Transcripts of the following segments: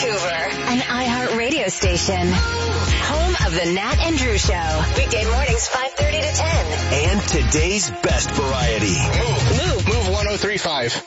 Vancouver, an iHeartRadio station. Home of the Nat and Drew Show. Weekday mornings 5:30 to 10. And today's best variety. Move 103.5.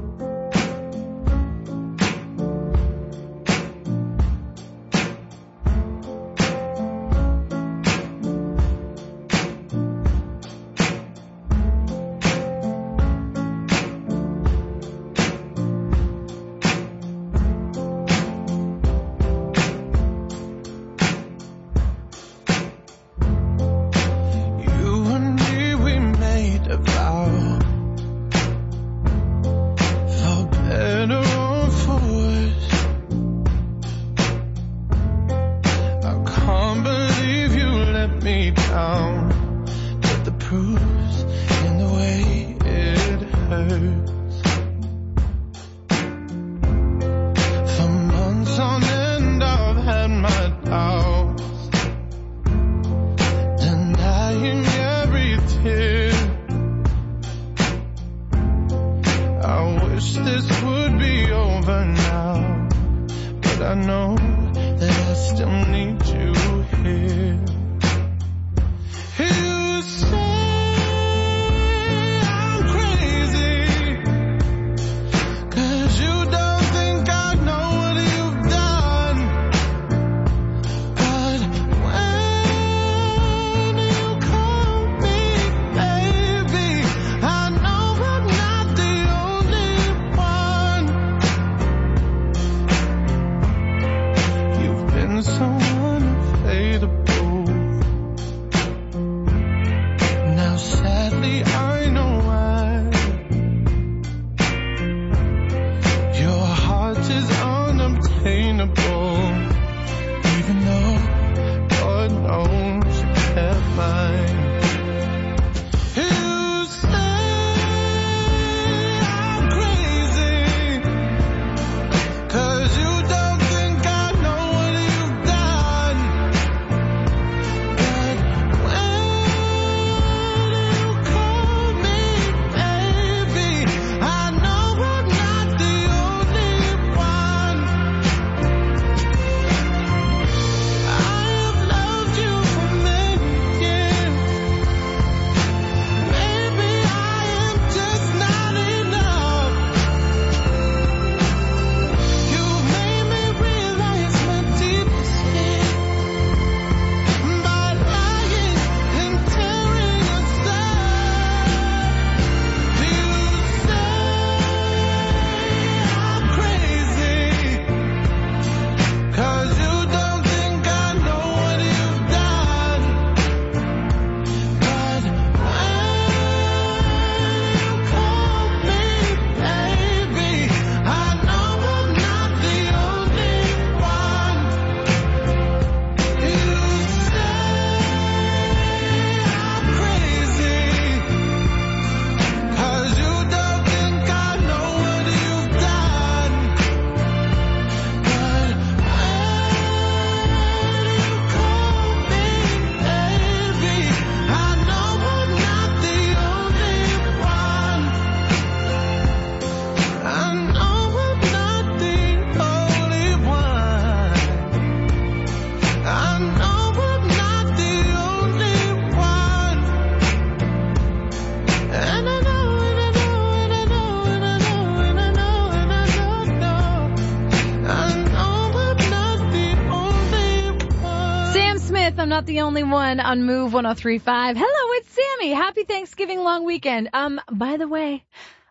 I'm not the only one on Move 103.5. Hello, it's Sammy. Happy Thanksgiving long weekend. By the way,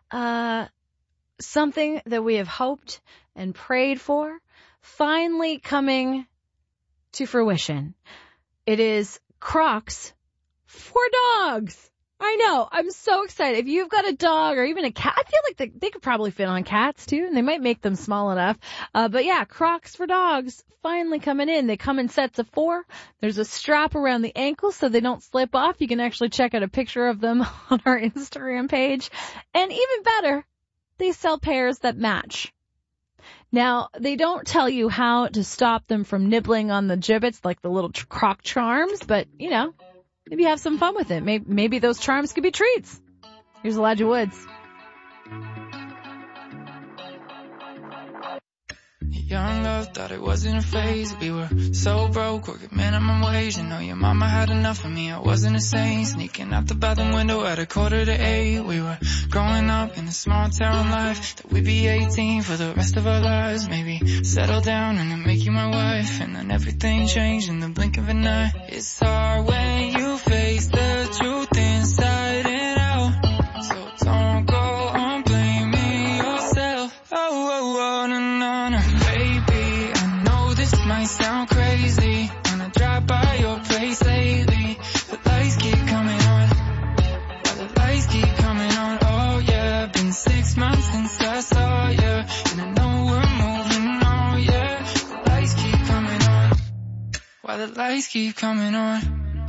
something that we have hoped and prayed for finally coming to fruition. It is Crocs for dogs. I know. I'm so excited. If you've got a dog or even a cat, I feel like they could probably fit on cats too, and they might make them small enough. But yeah, Crocs for dogs finally coming in. They come in sets of 4. There's a strap around the ankle so they don't slip off. You can actually check out a picture of them on our Instagram page. And even better, they sell pairs that match. Now, they don't tell you how to stop them from nibbling on the gibbets like the little Croc charms, but, you know, maybe have some fun with it. Maybe those charms could be treats. Here's Elijah Woods. Young love, thought it wasn't a phase. We were so broke, working minimum wage. You know your mama had enough of me, I wasn't a saint. Sneaking out the bathroom window at 7:45. We were growing up in a small town life. That we'd be 18 for the rest of our lives. Maybe settle down and then make you my wife. And then everything changed in the blink of an eye. It's hard when you face the truth inside and out. So don't go on blaming yourself. Oh, no, no, no. Baby, I know this might sound crazy. When I drive by your place lately, the lights keep coming on. The lights keep coming on. Oh yeah, been 6 months since I saw you, and I know we're moving on. Yeah, the lights keep coming on. Why the lights keep coming on?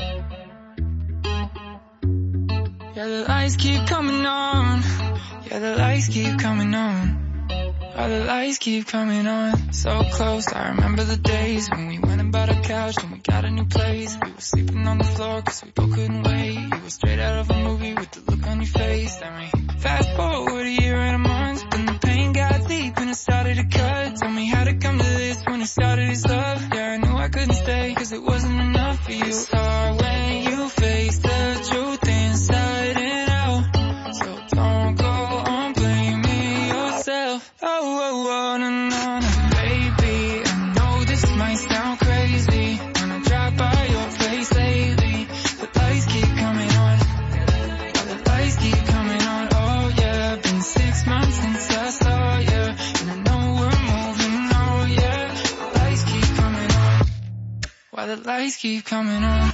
Yeah, the lights keep coming on. Yeah, the lights keep coming on. Why the lights keep coming on. So close, I remember the days when we went and bought a couch and we got a new place. We were sleeping on the floor cause we both couldn't wait. You were straight out of a movie with the look on your face. Then we fast forward a year and a month, then the pain got deep and it started to cut. Tell me how to come to this when it started as love. Yeah, I knew I couldn't stay cause it wasn't enough for you. It's hard when you face the truth inside and out. So don't go on blaming yourself. Oh, no, no, no. Baby, I know this might sound crazy. When I drive by your place lately, the lights keep coming on. The lights keep coming on. Oh yeah, been 6 months since I saw you, and I know we're moving on. Yeah, the lights keep coming on. Why the lights keep coming on?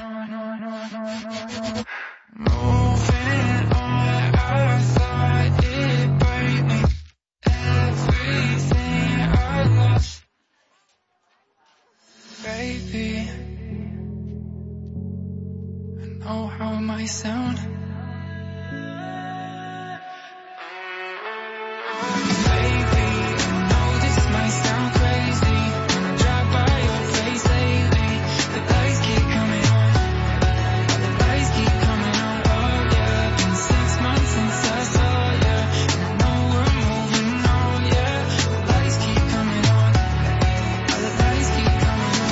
Moving on, I thought it'd break me. Everything I lost, baby. I know how it might sound. Baby, I know this might sound crazy. When I drive by your place lately, the lights keep coming on. The lights keep coming on. Oh yeah, been 6 months since I saw you, and I know we're moving on. Yeah, the lights keep coming on. The lights keep coming on.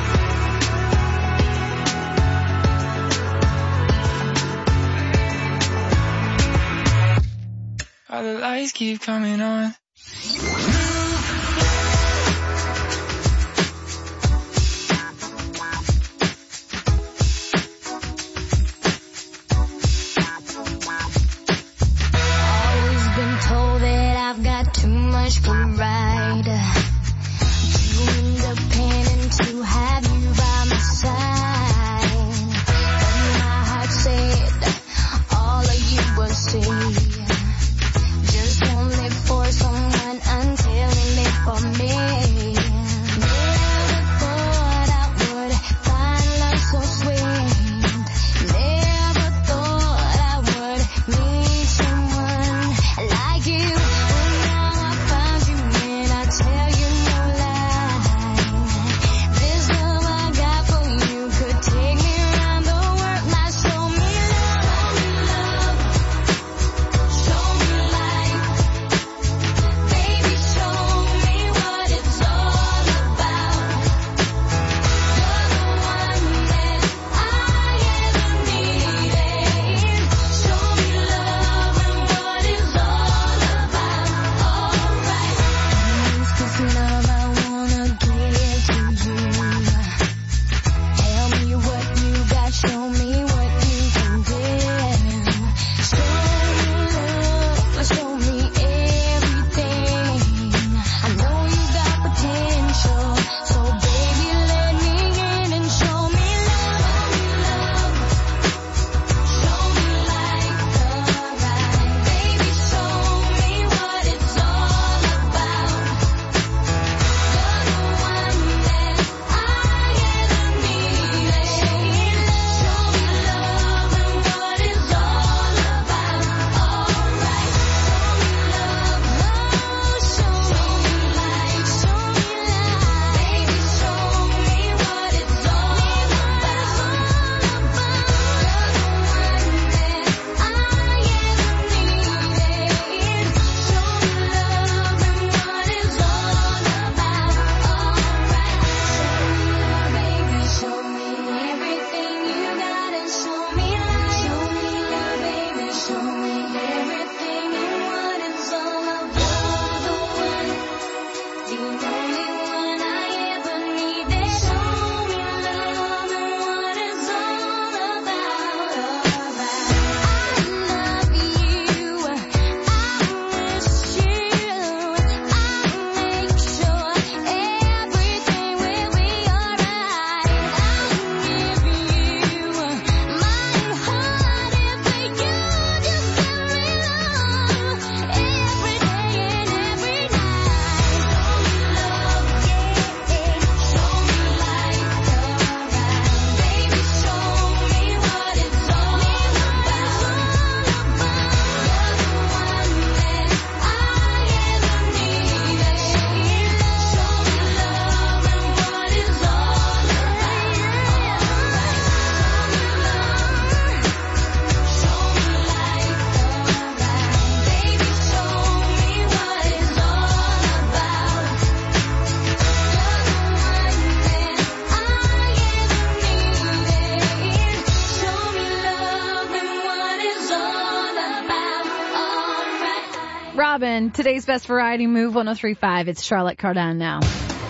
The lights keep coming on. Always been told that I've got too much pride, too independent to have you by my side. But my heart said all of you will see. Just won't live for someone until you live for me. Never thought I would find love so sweet. Never thought I would meet someone like you. Well, now I found you in Robin, today's best variety move 103.5. It's Charlotte Cardin now.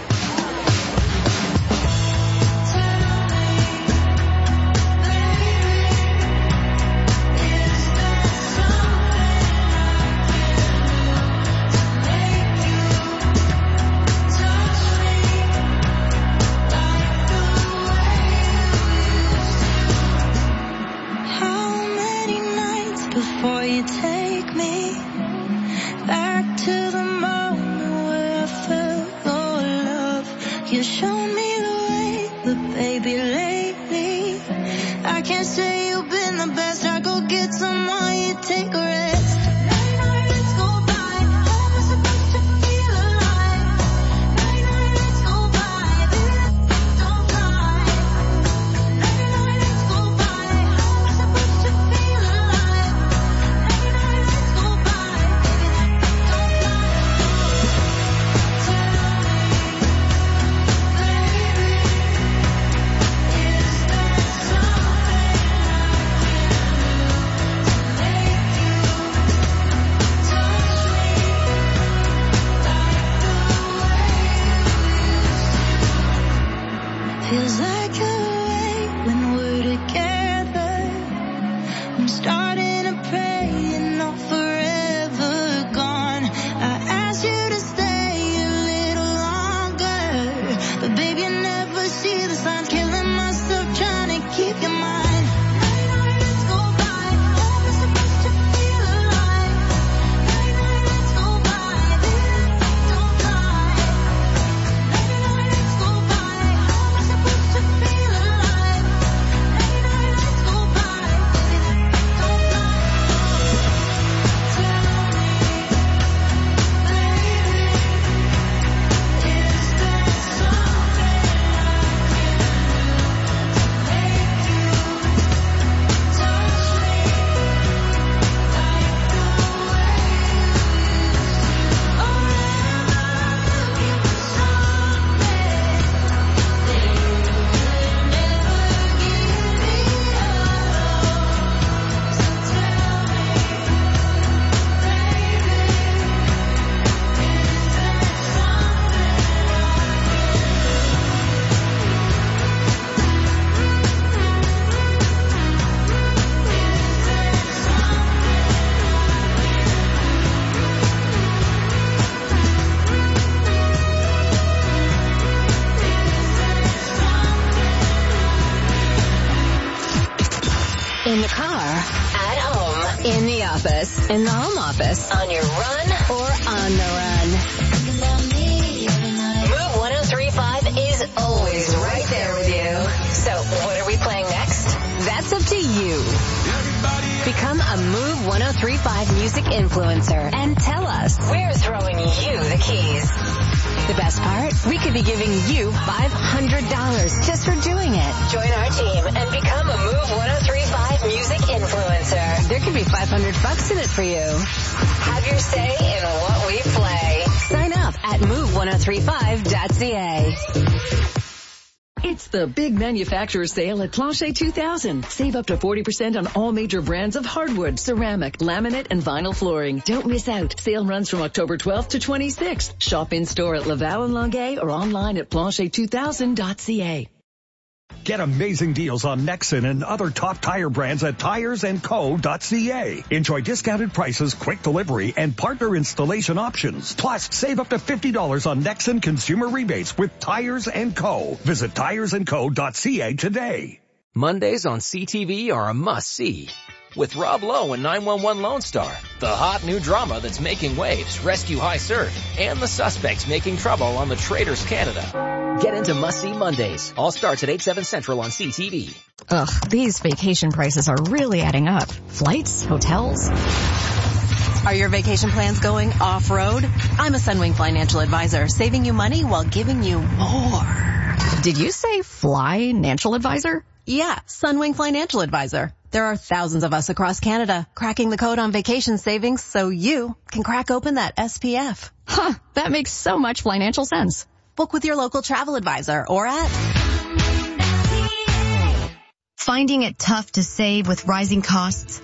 Before you take me back to the moment where I felt your love, you showed me the way, but baby lately I can't say you've been the best. I go get someone, you take a rest. Let's go by. How am I supposed to feel alive? Let's go by. Don't lie. Let's go by. How am I supposed to feel alive? Let's go by. Don't lie. Feels like a way when we're together. I'm starting to pray you're not forever gone. I asked you to stay a little longer, but baby I never see the signs. Killing myself trying to keep your mind. Let's go by. How am I supposed to feel alive? Let's go by. Don't lie. Let's go by. How am I supposed to feel alive? Let's go by. Don't lie. Tell me, baby, is there something I In the car, at home, in the office, in the home office, on your run, or on the run. Move 103.5 is always right there with you. So what are we playing next? That's up to you. Become a Move 103.5 music influencer and tell us we're throwing you the keys. The best part? We could be giving you $500 just for doing it. Join our team and become a Move 103.5 music influencer. There could be $500 in it for you. Have your say in what we play. Sign up at move1035.ca. It's the big manufacturer sale at Plancher 2000. Save up to 40% on all major brands of hardwood, ceramic, laminate, and vinyl flooring. Don't miss out. Sale runs from October 12th to 26th. Shop in store at Laval and Longueuil or online at plancher2000.ca. Get amazing deals on Nexen and other top tire brands at tiresandco.ca. Enjoy discounted prices, quick delivery, and partner installation options. Plus, save up to $50 on Nexen consumer rebates with Tires & Co. Visit tiresandco.ca today. Mondays on CTV are a must-see. With Rob Lowe and 911 Lone Star, the hot new drama that's making waves, Rescue High Surf, and the suspects making trouble on the Traders Canada. Get into must-see Mondays. All starts at 8/7 Central on CTV. Ugh, these vacation prices are really adding up. Flights, hotels. Are your vacation plans going off-road? I'm a Sunwing Financial Advisor, saving you money while giving you more. Did you say Fly-Nancial Advisor? Yeah, Sunwing Financial Advisor. There are thousands of us across Canada cracking the code on vacation savings so you can crack open that SPF. Huh, that makes so much financial sense. Book with your local travel advisor or at... Finding it tough to save with rising costs?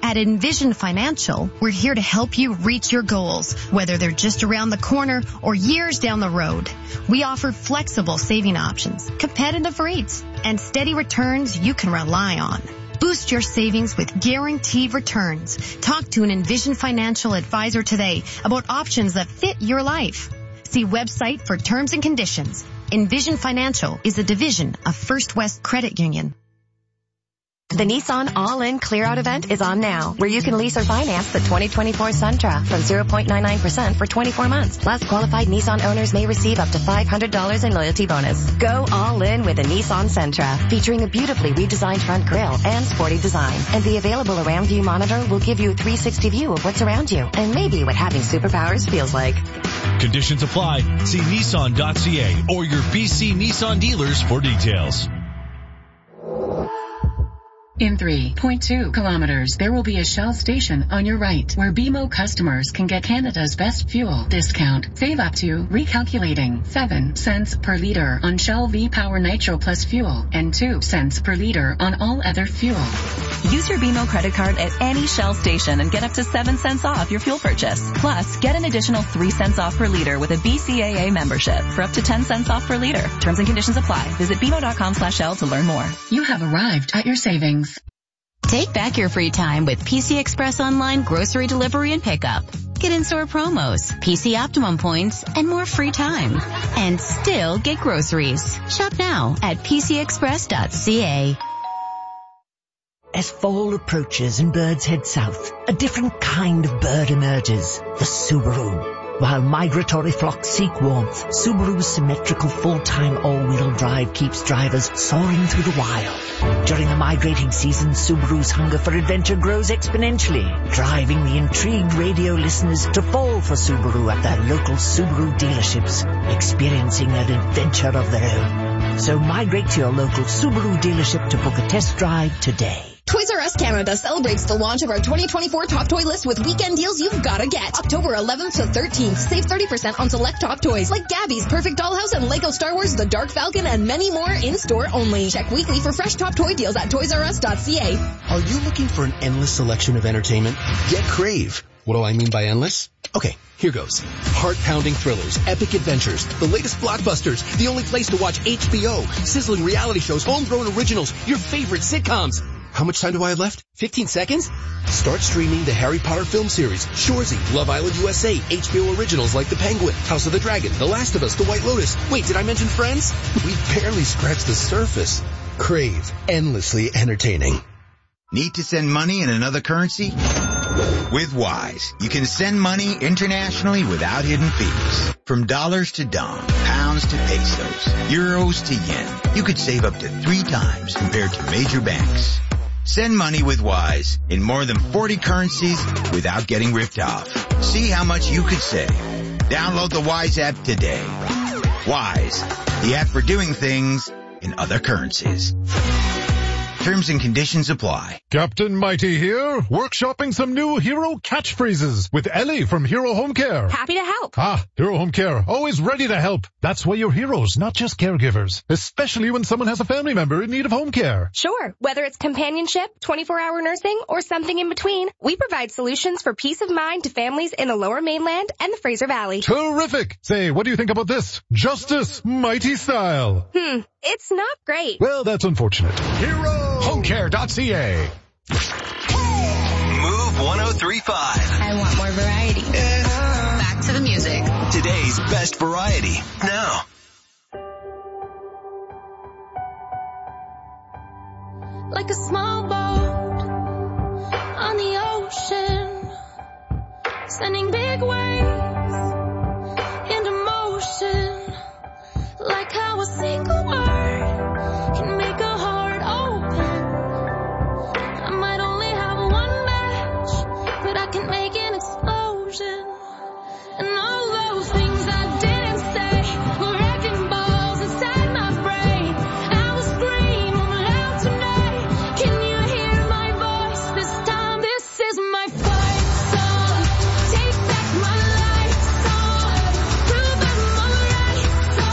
At Envision Financial, we're here to help you reach your goals, whether they're just around the corner or years down the road. We offer flexible saving options, competitive rates, and steady returns you can rely on. Boost your savings with guaranteed returns. Talk to an Envision Financial advisor today about options that fit your life. See website for terms and conditions. Envision Financial is a division of First West Credit Union. The Nissan All-In Clear-Out event is on now, where you can lease or finance the 2024 Sentra from 0.99% for 24 months. Plus, qualified Nissan owners may receive up to $500 in loyalty bonus. Go all-in with a Nissan Sentra, featuring a beautifully redesigned front grille and sporty design. And the available around view monitor will give you a 360 view of what's around you, and maybe what having superpowers feels like. Conditions apply. See Nissan.ca or your BC Nissan dealers for details. In 3.2 kilometers, there will be a Shell station on your right, where BMO customers can get Canada's best fuel discount. Save up to, recalculating, 7 cents per liter on Shell V-Power Nitro Plus fuel and 2 cents per liter on all other fuel. Use your BMO credit card at any Shell station and get up to 7 cents off your fuel purchase. Plus, get an additional 3 cents off per liter with a BCAA membership for up to 10 cents off per liter. Terms and conditions apply. Visit BMO.com/Shell to learn more. You have arrived at your savings. Take back your free time with PC Express Online grocery delivery and pickup. Get in-store promos, PC Optimum points, and more free time. And still get groceries. Shop now at pcexpress.ca. As fall approaches and birds head south, a different kind of bird emerges, the Subaru. While migratory flocks seek warmth, Subaru's symmetrical full-time all-wheel drive keeps drivers soaring through the wild. During the migrating season, Subaru's hunger for adventure grows exponentially, driving the intrigued radio listeners to fall for Subaru at their local Subaru dealerships, experiencing an adventure of their own. So migrate to your local Subaru dealership to book a test drive today. Toys R Us Canada celebrates the launch of our 2024 Top Toy list with weekend deals you've gotta get. October 11th to 13th, save 30% on select top toys like Gabby's Perfect Dollhouse and Lego Star Wars The Dark Falcon and many more in-store only. Check weekly for fresh top toy deals at toysrus.ca. Are you looking for an endless selection of entertainment? Get Crave. What do I mean by endless? Okay, here goes. Heart-pounding thrillers, epic adventures, the latest blockbusters, the only place to watch HBO, sizzling reality shows, homegrown originals, your favorite sitcoms. How much time do I have left? 15 seconds? Start streaming the Harry Potter film series, Shoresy, Love Island USA, HBO originals like The Penguin, House of the Dragon, The Last of Us, The White Lotus. Wait, did I mention Friends? We barely scratched the surface. Crave. Endlessly entertaining. Need to send money in another currency? With Wise, you can send money internationally without hidden fees. From dollars to dong, pounds to pesos, euros to yen. You could save up to 3 times compared to major banks. Send money with Wise in more than 40 currencies without getting ripped off. See how much you could save. Download the Wise app today. Wise, the app for doing things in other currencies. Terms and conditions apply. Captain Mighty here, workshopping some new hero catchphrases with Ellie from Hero Home Care. Happy to help. Hero Home Care, always ready to help. That's why you're heroes, not just caregivers, especially when someone has a family member in need of home care. Sure, whether it's companionship, 24-hour nursing, or something in between, we provide solutions for peace of mind to families in the Lower Mainland and the Fraser Valley. Terrific. Say, what do you think about this? Justice, Mighty style. It's not great. Well, that's unfortunate. HeroHomeCare.ca. Move 103.5. I want more variety. Back to the music. Today's best variety. Now. Like a small boat on the ocean, sending big waves into motion. Like how a single word can make a heart open. I might only have one match, but I can make an explosion. And all those things I didn't say were wrecking balls inside my brain. I will scream loud tonight. Can you hear my voice this time? This is my fight song. Take back my life song. Prove I'm alright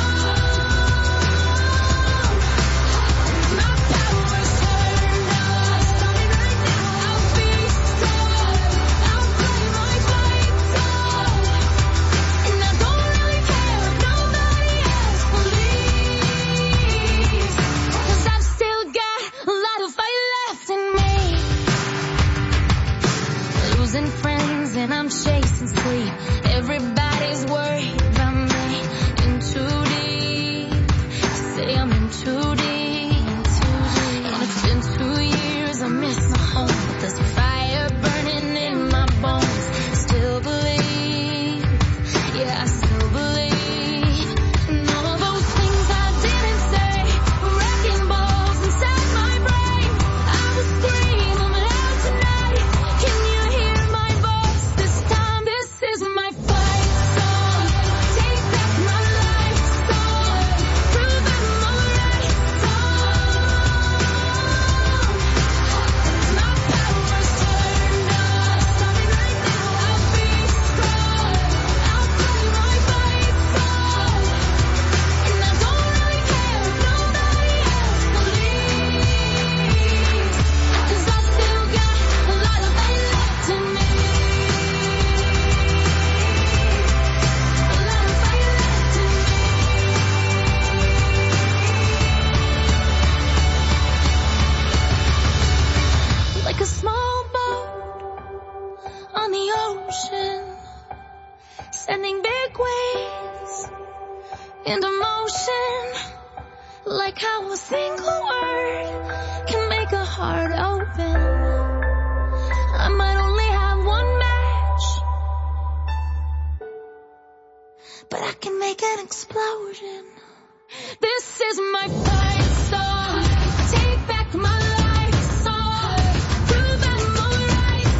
song. My power's turned on. Stop me right now. I'll be strong. losing friends and I'm chasing sleep. Everybody's worried about me. In too deep. Say I'm in too deep. And it's been 2 years, I miss my home. But there's a fire burning in my bones. Still believe. Yeah, I still believe. And all those things I didn't say were wrecking balls inside my brain. I was screaming out tonight. Can you hear my voice this time? This is my fight song. Take back my life song. Prove I'm alright song. My power's turned up. Stop me right now, I'll be strong. I'll play my fight song. And I don't really care if nobody else believes. 'Cause I still got a lot of fight left in me. A lot of fight left in me. Like a small boat on the ocean, sending big waves into motion. Like how a single word can make a heart open. I might only have one match, but I can make an explosion. This is my fight song. Take back my life song. Prove I'm alright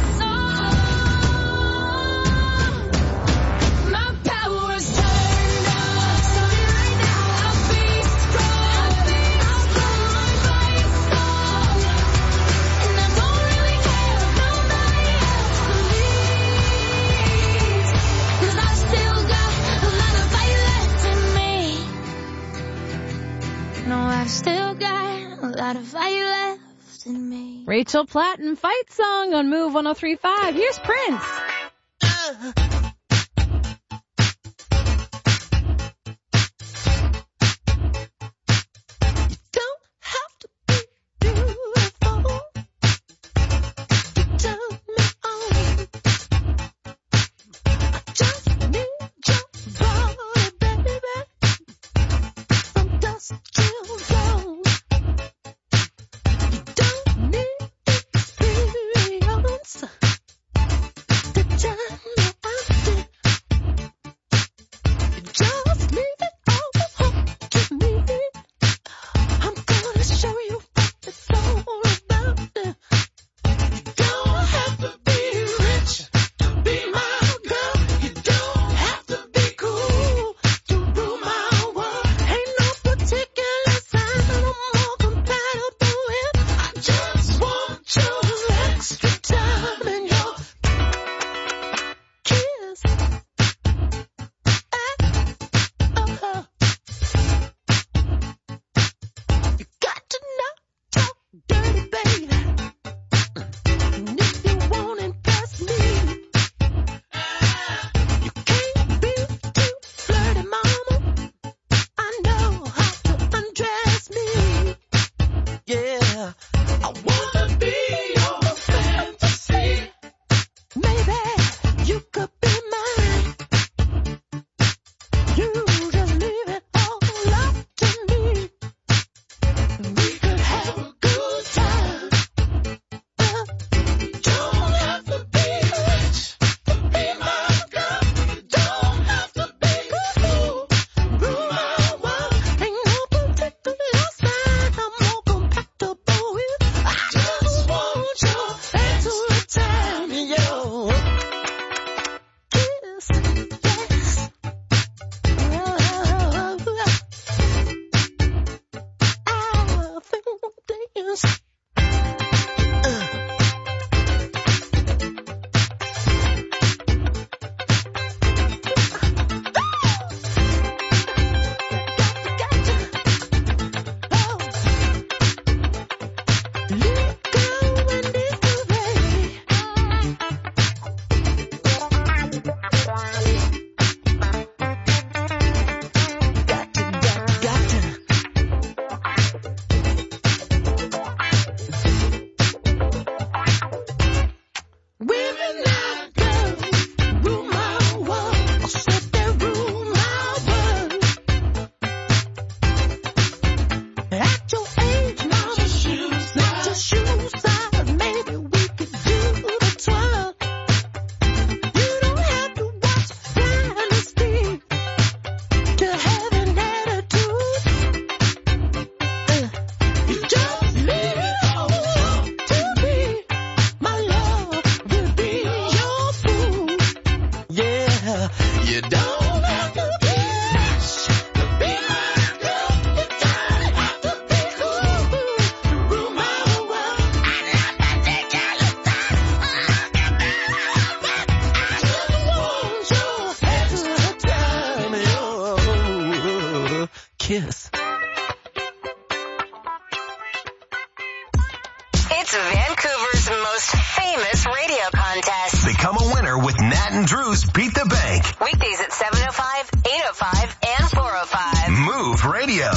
song. My power's turned up. Stop me right now, I'll be strong. I'll play my fight song. And I don't really care if nobody else believes. 'Cause I still got a lot of fight left in me. No, I've still got a lot of fight left in me. Rachel Platten, Fight Song on Move 103.5. Here's Prince. Don't have to be beautiful to turn me on. I just need your body, baby, from dusk till dawn. You don't need experience to turn me on. Kiss. It's Vancouver's most famous radio contest. Become a winner with Nat and Drew's Beat the Bank. Weekdays at 7:05, 8:05, and 4:05. Move Radio.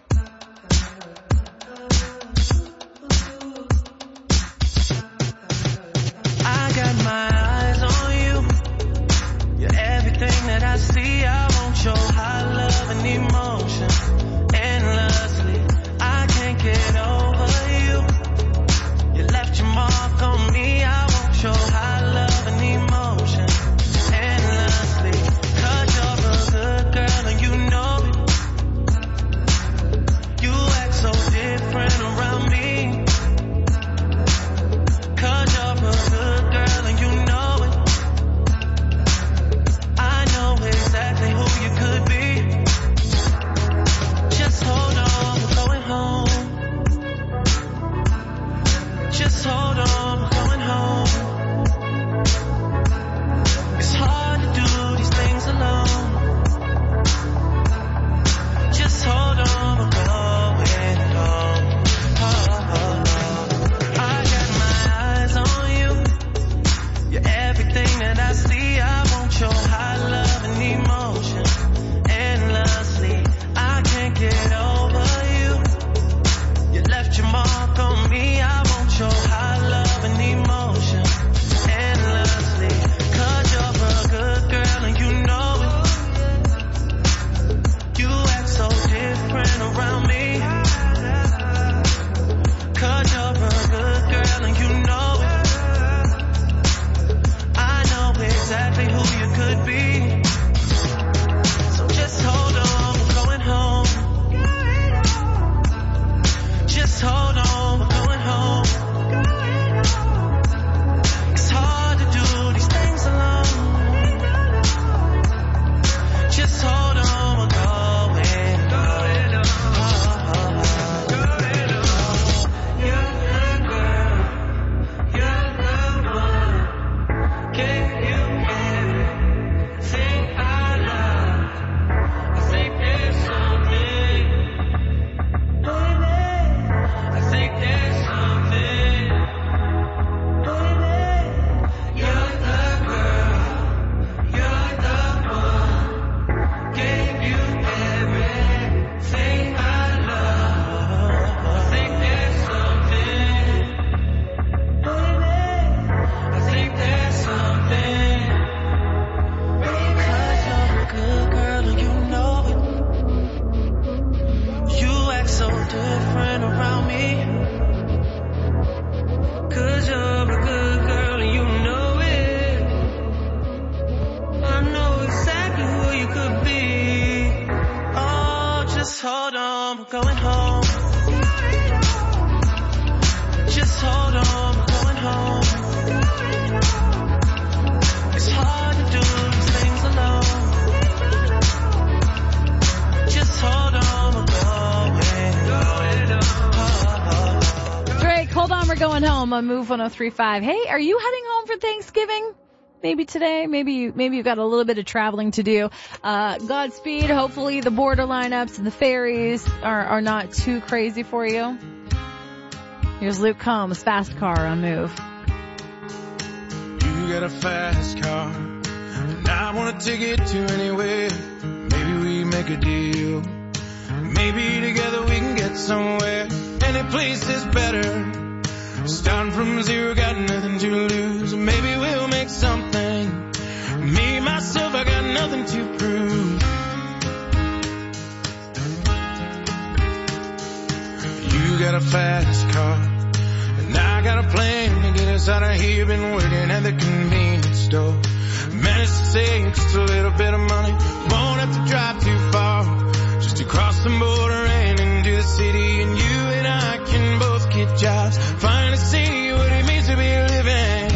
I got my eyes on you. You're everything that I see. I want your high love and emotion endlessly. I can't get over you. You left your mark on me. I want your high love and emotion endlessly. 'Cause you're a good girl and you know it. You act so different around me. 'Cause you're a good girl and you know it. I know exactly who you could be. Just hold on, we're going home. Just hold on, we're going home. It's hard to do these things alone. Just hold on, we're going home. I got my eyes on you. You're everything that I see. I want your high love and emotion endlessly. I can't get over you. You left your mark on me. I want your high love and emotion endlessly. 'Cause you're a good girl and you know it. You act so different around me. 'Cause you're a good girl and you know it. I know exactly who you could be. So just hold on, we're going home. Just hold on, we're going home. It's hard to do these things alone. Just hold on, we're going home. You're the girl, you're the one. Gave you everything I love. I think there's something, baby. I think there's something, baby. You're the girl, you're the one. Gave you everything I love. I think there's something, baby. I think there's something, because you're a good girl and you know it. You act so different around me. 'Cause you're a good girl and you know it. I know exactly who you could be. Oh, just hold on, we're going home. Just hold on, we're going home. It's hard to do these things alone. Just hold on, we're going. Drake, hold on, we're going home on Move 103.5. Hey, are you heading home for Thanksgiving? Maybe today, maybe you've got a little bit of traveling to do. Godspeed. Hopefully the border lineups and the ferries are not too crazy for you. Here's Luke Combs, Fast Car on Move. You got a fast car, and I wanna take it to anywhere. Maybe we make a deal. Maybe together we can get somewhere. Any place is better. Starting from zero, got nothing to lose. Maybe we'll make something. Me, myself, I got nothing to prove. You got a fast car, and I got a plan to get us out of here. Been working at the convenience store. Managed to save just a little bit of money. Won't have to drive too far, just to cross the border and into the city. And you and I can both get jobs, finally see what it means to be living.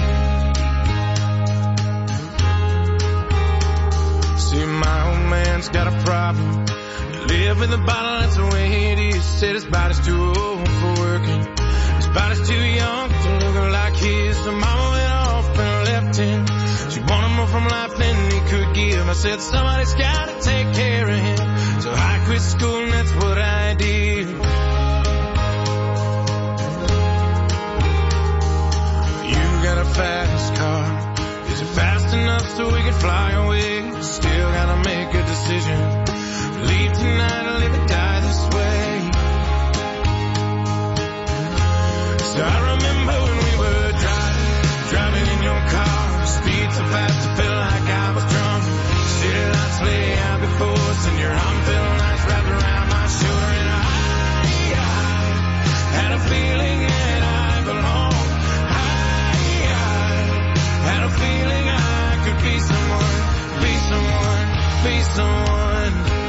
See, my old man's got a problem. Live with a bottle, that's the way it is. Said his body's too old for working. His body's too young to look like his. So mama went off and left him. She wanted more from life than he could give. I said somebody's gotta take care of him. So I quit school and that's what I did. You got a fast car. Is it fast enough so we can fly away? Still gotta make a decision. Leave tonight or live or die this way. So I remember when we were driving in your car. Speed so fast it felt like I was drunk. City lights lay out before us and your arm felt nice wrapped around my shoulder. And I had a feeling that I belonged. I had a feeling I could be someone, be someone, be someone.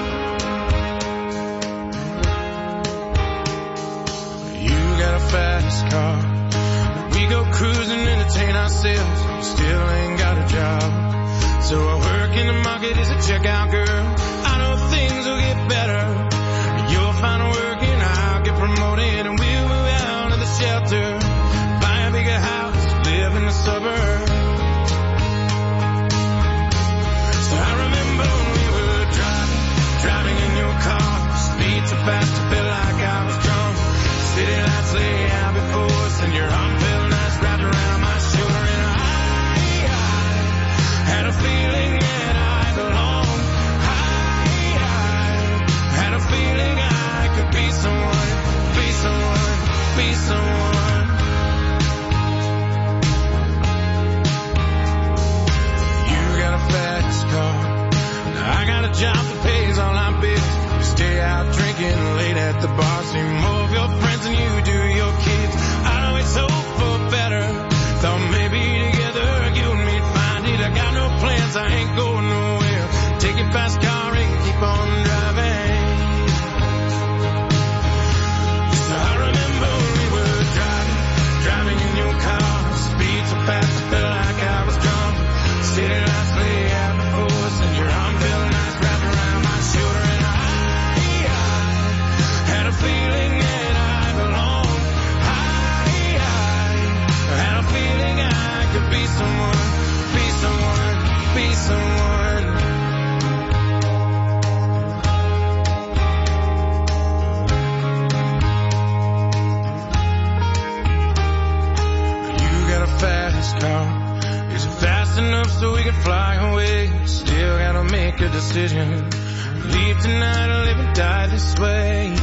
Got a fast car. We go cruising, entertain ourselves. Still ain't got a job. So I work in the market as a checkout girl. I know things will get better. You'll find work and I'll get promoted. And we'll move out of the shelter. Buy a bigger house, live in the suburbs. So I remember when we were driving in your car. Speed so fast it felt like I was drunk. City lights lay out before us and your arm felt nice wrapped around my shoulder. And I had a feeling that I belonged. I had a feeling I could be someone, be someone, be someone. You got a fast car. Now I got a job that pays all our bills. Stay out drinking late at the bar. See more of your friends than you do your kids. I always hope for better. Thought maybe together you and me'd find it. I got no plans, I ain't going nowhere. Take your fast car and keep on driving. So I remember when we were driving in your car. Speed so fast it felt like I was drunk. City lights lay out before us and your arm felt nice wrapped around my shoulder. And I had a feeling that I belonged. I had a feeling I could be someone, be someone, be someone. You got a fast car. Is it fast enough so we can fly away? Still gotta make a decision. Leave tonight or live and die this way.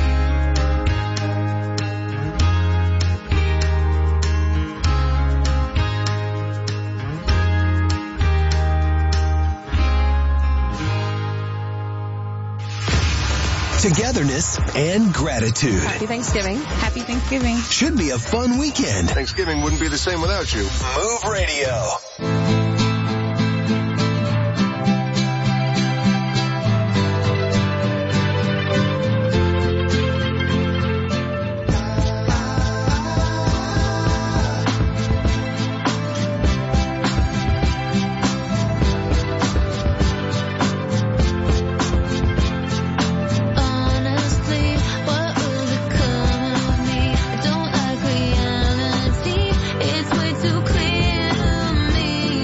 Togetherness and gratitude. Happy Thanksgiving. Happy Thanksgiving. Should be a fun weekend. Thanksgiving wouldn't be the same without you. Move Radio. It's way too clear to me.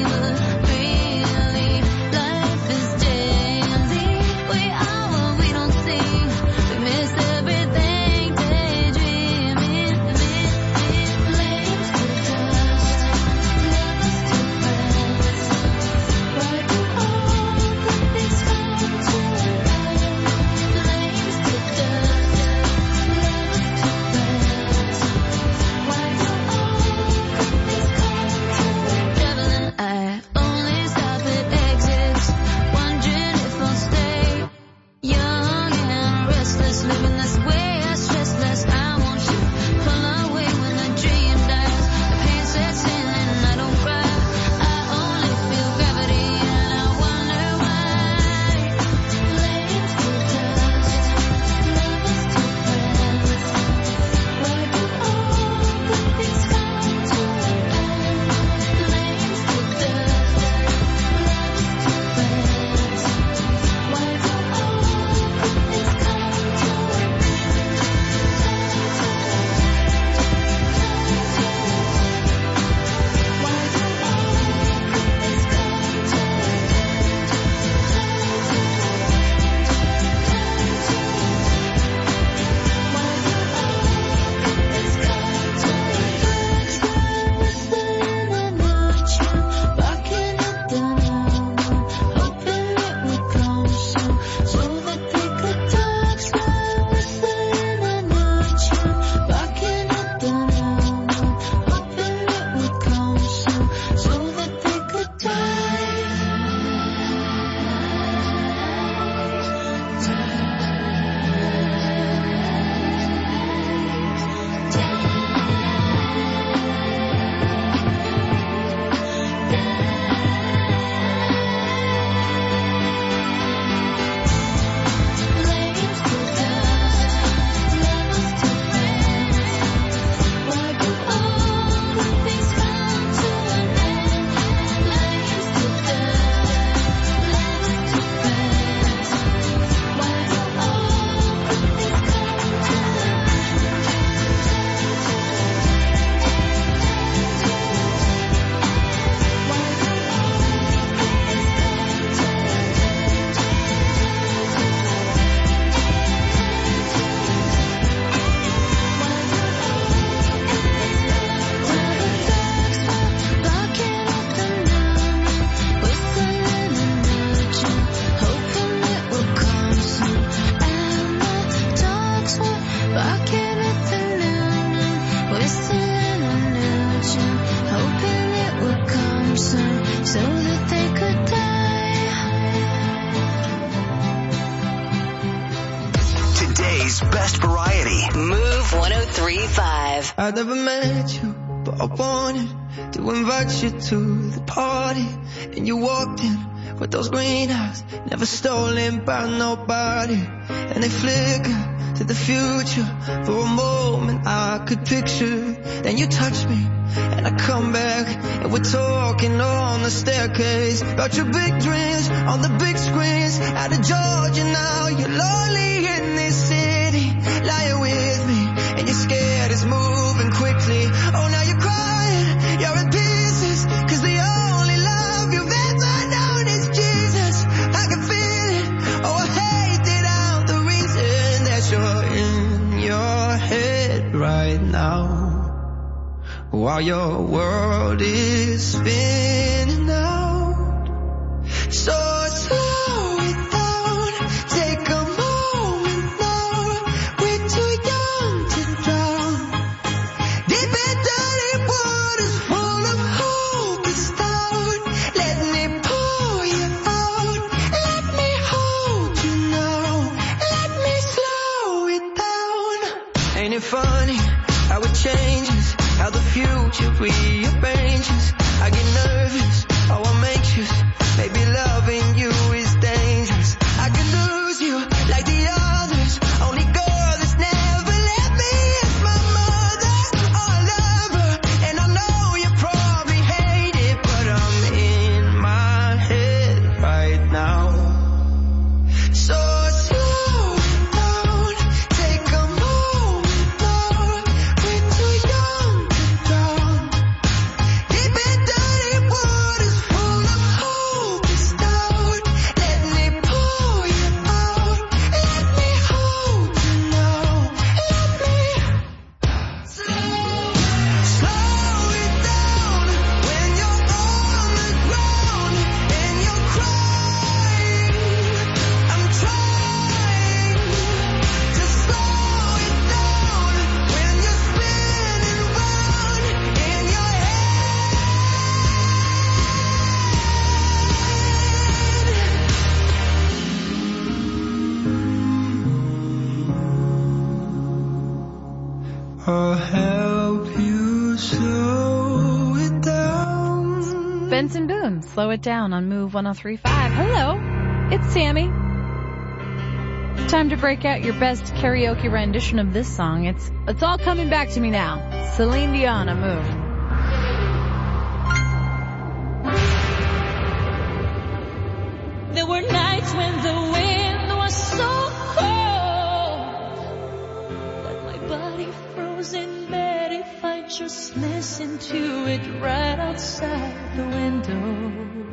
Country's best variety. Move 103.5. I never met you, but I wanted to invite you to the party. And you walked in with those green eyes, never stolen by nobody. And they flicker to the future. For a moment I could picture. Then you touch me and I come back, and we're talking on the staircase about your big dreams on the big screens. Out of Georgia now, you're lonely in this city, lying with me, and you're scared it's moving quickly. Oh, now you're crying, you're in pieces, 'cause the only love you've ever known is Jesus. I can feel it, oh, I hate it out, the reason that you're in your head right now, while your world is spinning out. So slow it down, take a moment now. We're too young to drown. Deep and dirty waters full of hope is down. Let me pull you out. Let me hold you now. Let me slow it down. Ain't it funny how it changes, how the future rearranges? I get nervous, oh I'm anxious, maybe loving you is dangerous. I could lose you like the others, only girl that's never let me is my mother or lover. And I know you probably hate it, but I'm in my head right now. So slow it down, take a moment now. We're too young to drown. Deep and dirty waters full of hope is down. Let me pull you out. Let me hold you now. Let me slow it down when you're on the ground and you're crying. I'm trying to slow it down when you're spinning round in your head. I'll help you slow it down. Benson Boone, Slow It Down on Move 103.5. Hello, it's Sammy. Time to break out your best karaoke rendition of this song. It's all coming back to me now. Celine Dion on Move. There were nights when the wind was so cold that my body froze in bed if I just listened to it right outside the window.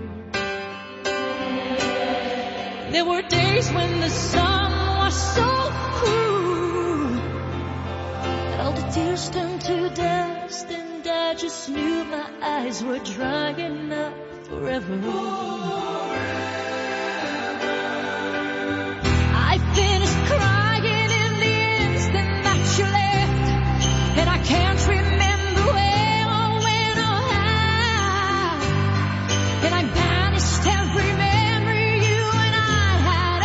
There were days when the sun was so cruel that all the tears turned to dust, and I just knew my eyes were drying up forever. I finished crying in the instant that you left, and I can't remember where or when or how, and I banished every memory you and I had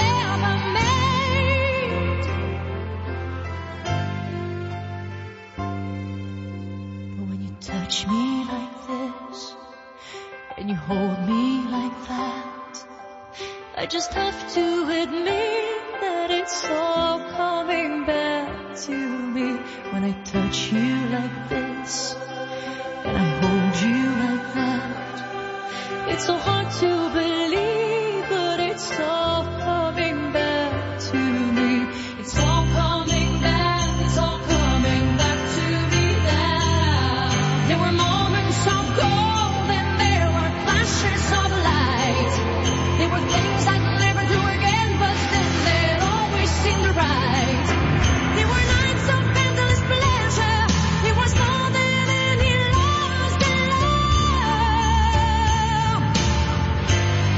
ever made. But when you touch me like this, and you hold me like that, I just have to admit that it's all coming back to me. When I touch you like this, and I hold you like that, it's so hard to believe, but it's all coming back to me. It's all coming back, it's all coming back to me now. There were moments of gold and there were flashes of light. There were things I'd never do again, but then they'd always seem to right. There were nights of endless pleasure. It was more than any lost in love.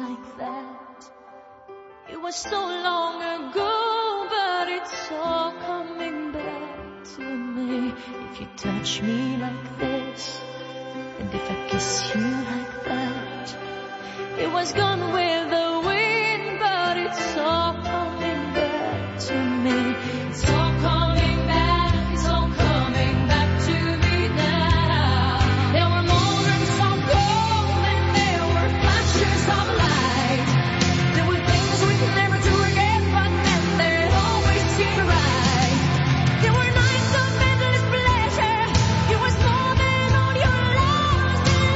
like that. It was so long ago, but it's all coming back to me. If you touch me like this, and if I kiss you like that, it was gone with the wind, but it's all coming back to me. It's all coming back, it's all coming back to me now. There were moments of gold and there were flashes of light. There were things we could never do again, but then they'd always seem right. There were nights of endless pleasure. It was more than all your lost in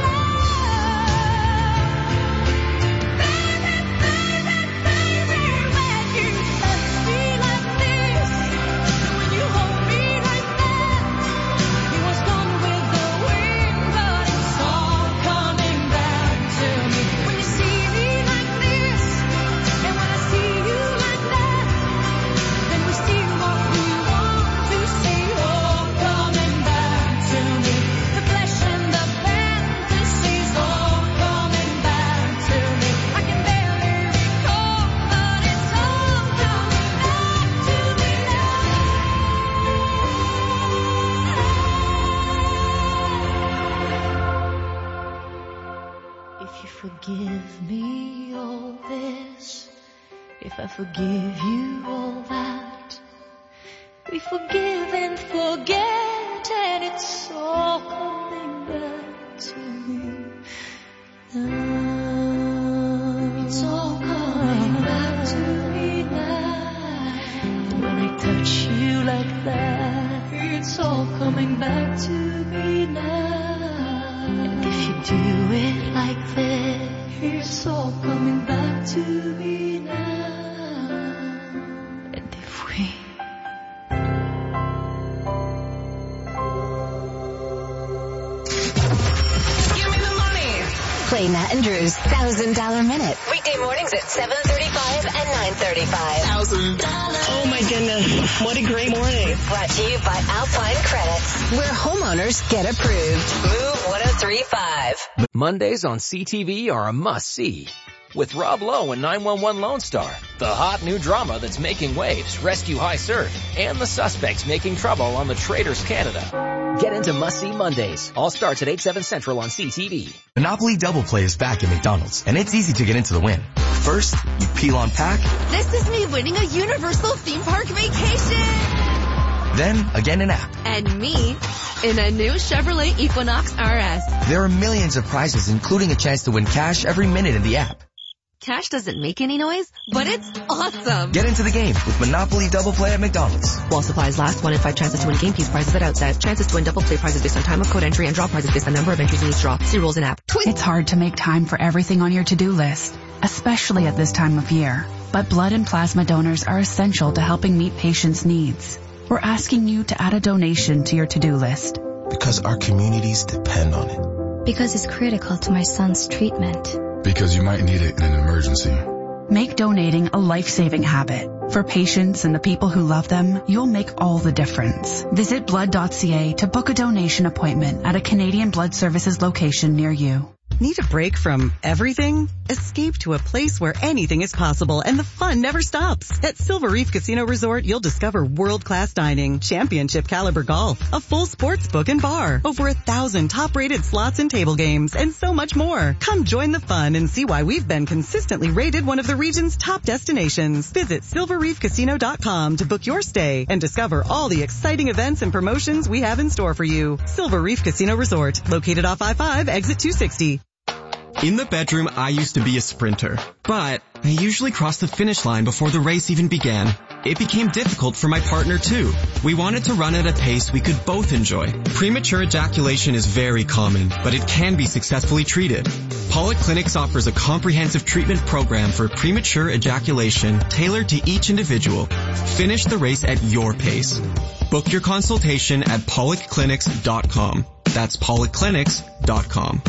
love. Baby, baby, baby, when you touch me like this, and when you hold me like that, it was gone with the wind, but it's all coming back to me. When you see me like this, and when I see you like that, then we see what we want to see, all coming back to me. The flesh and the fantasies, all coming back to me. I can barely recall, but it's all coming back to me now. If you forgive me all this, if I forgive you all that, we forgive and forget, and it's all coming back to me now. It's all coming back to me now. When I touch you like that, it's all coming back to me now. And if you do it like that, it's all coming back to me now. And if we Give me the money. Play Nat and Drew's $1,000 Minute. Weekday mornings at 7:35 and 9:35. $1,000. Oh my goodness. What a great morning. Brought to you by Alpine Credits, where homeowners get approved. Move 1035. Mondays on CTV are a must-see. With Rob Lowe and 911 Lone Star, the hot new drama that's making waves, Rescue High Surf, and the suspects making trouble on the Traders Canada. Get into must-see Mondays. All starts at 8/7 Central on CTV. Monopoly Double Play is back at McDonald's, and it's easy to get into the win. First, you peel on pack. This is me winning a Universal theme park vacation. Then, again in app. And me in a new Chevrolet Equinox RS. There are millions of prizes, including a chance to win cash every minute in the app. Cash doesn't make any noise, but it's awesome. Get into the game with Monopoly Double Play at McDonald's. While supplies last, 1 in 5 chances to win game piece prizes at outset. Chances to win double play prizes based on time of code entry and draw prizes based on number of entries in each draw. See rules in app. It's hard to make time for everything on your to-do list, especially at this time of year. But blood and plasma donors are essential to helping meet patients' needs. We're asking you to add a donation to your to-do list. Because our communities depend on it. Because it's critical to my son's treatment. Because you might need it in an emergency. Make donating a life-saving habit. For patients and the people who love them, you'll make all the difference. Visit blood.ca to book a donation appointment at a Canadian Blood Services location near you. Need a break from everything? Escape to a place where anything is possible and the fun never stops. At Silver Reef Casino Resort, you'll discover world-class dining, championship caliber golf, a full sports book and bar, over 1,000 top-rated slots and table games, and so much more. Come join the fun and see why we've been consistently rated one of the region's top destinations. Visit silverreefcasino.com to book your stay and discover all the exciting events and promotions we have in store for you. Silver Reef Casino Resort, located off I-5, exit 260. In the bedroom, I used to be a sprinter, but I usually crossed the finish line before the race even began. It became difficult for my partner too. We wanted to run at a pace we could both enjoy. Premature ejaculation is very common, but it can be successfully treated. Pollock Clinics offers a comprehensive treatment program for premature ejaculation tailored to each individual. Finish the race at your pace. Book your consultation at pollockclinics.com. That's pollockclinics.com.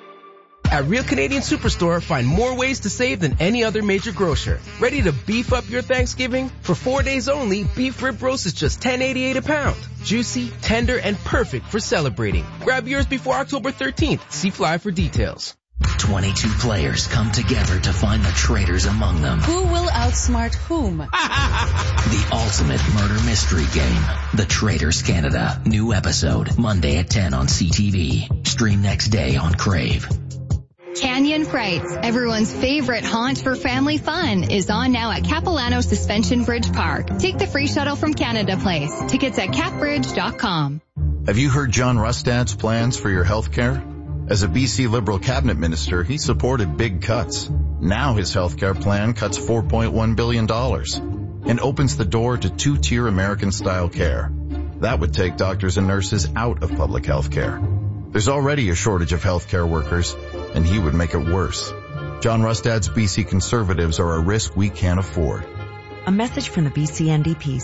At Real Canadian Superstore, find more ways to save than any other major grocer. Ready to beef up your Thanksgiving? For 4 days only, beef rib roast is just $10.88 a pound. Juicy, tender, and perfect for celebrating. Grab yours before October 13th. See Fly for details. 22 players come together to find the traitors among them. Who will outsmart whom? The ultimate murder mystery game. The Traitors Canada. New episode, Monday at 10 on CTV. Stream next day on Crave. Canyon Frights, everyone's favorite haunt for family fun, is on now at Capilano Suspension Bridge Park. Take the free shuttle from Canada Place. Tickets at capbridge.com. Have you heard John Rustad's plans for your health care? As a BC Liberal cabinet minister, he supported big cuts. Now his health care plan cuts $4.1 billion and opens the door to two-tier American-style care. That would take doctors and nurses out of public health care. There's already a shortage of health care workers, and he would make it worse. John Rustad's BC Conservatives are a risk we can't afford. A message from the BC NDP,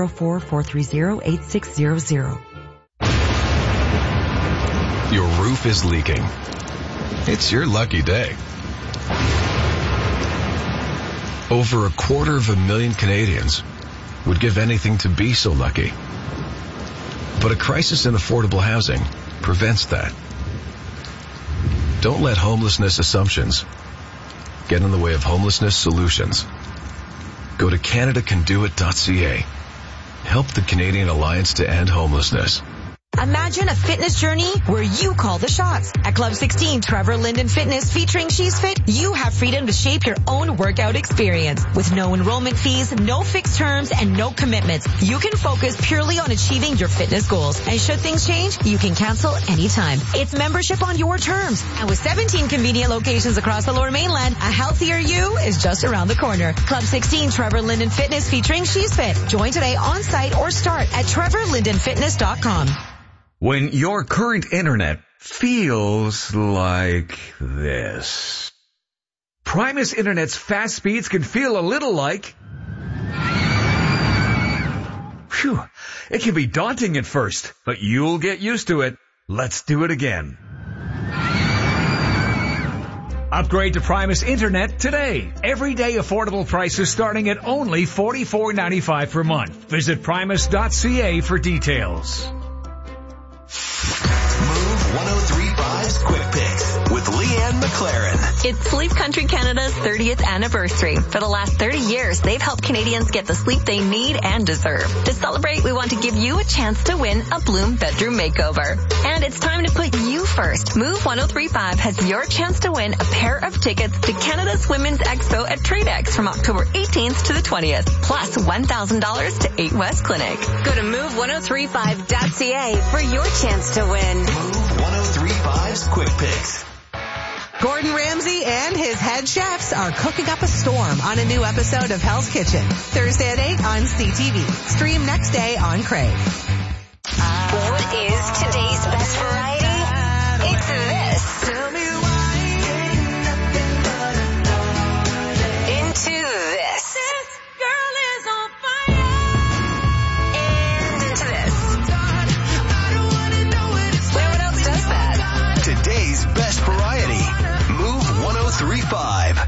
604-430-8600. Your roof is leaking. It's your lucky day. Over 250,000 Canadians would give anything to be so lucky. But a crisis in affordable housing prevents that. Don't let homelessness assumptions get in the way of homelessness solutions. Go to CanadaCanDoIt.ca. Help the Canadian Alliance to End Homelessness. Imagine a fitness journey where you call the shots. At Club 16, Trevor Linden Fitness featuring She's Fit, you have freedom to shape your own workout experience. With no enrollment fees, no fixed terms, and no commitments, you can focus purely on achieving your fitness goals. And should things change, you can cancel anytime. It's membership on your terms. And with 17 convenient locations across the Lower Mainland, a healthier you is just around the corner. Club 16, Trevor Linden Fitness featuring She's Fit. Join today on site or start at trevorlindenfitness.com. When your current internet feels like this. Primus Internet's fast speeds can feel a little like... Phew, it can be daunting at first, but you'll get used to it. Let's do it again. Upgrade to Primus Internet today. Everyday affordable prices starting at only $44.95 per month. Visit primus.ca for details. Move 103.5's Quick Picks with Leanne McLaren. It's Sleep Country Canada's 30th anniversary. For the last 30 years, they've helped Canadians get the sleep they need and deserve. To celebrate, we want to give you a chance to win a Bloom bedroom makeover. And it's time to put you first. Move 103.5 has your chance to win a pair of tickets to Canada's Women's Expo at TradeX from October 18th to the 20th, plus $1,000 to 8 West Clinic. Go to move1035.ca for your chance to win. Move 103.5's Quick Picks. Gordon Ramsay and his head chefs are cooking up a storm on a new episode of Hell's Kitchen. Thursday at 8 on CTV. Stream next day on Crave. What is today's best variety? It's this. Into this. This girl is on fire. And into this. Wait, what else does that? Today's best variety. Move 103.5.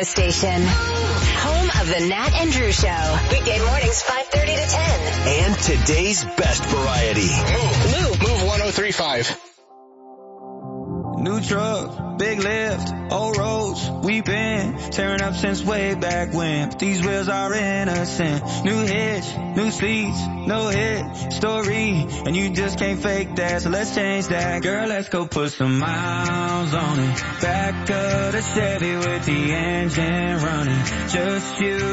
station. Home of the Nat and Drew Show. Weekday mornings 5:30 to 10. And today's best variety. Move 103.5. New truck, big lift, old roads, we've been tearing up since way back when. But these wheels are innocent. New hitch, new seats, no hit story, and you just can't fake that. So let's change that, girl. Let's go put some miles on it. Back of the Chevy with the engine running. Just you.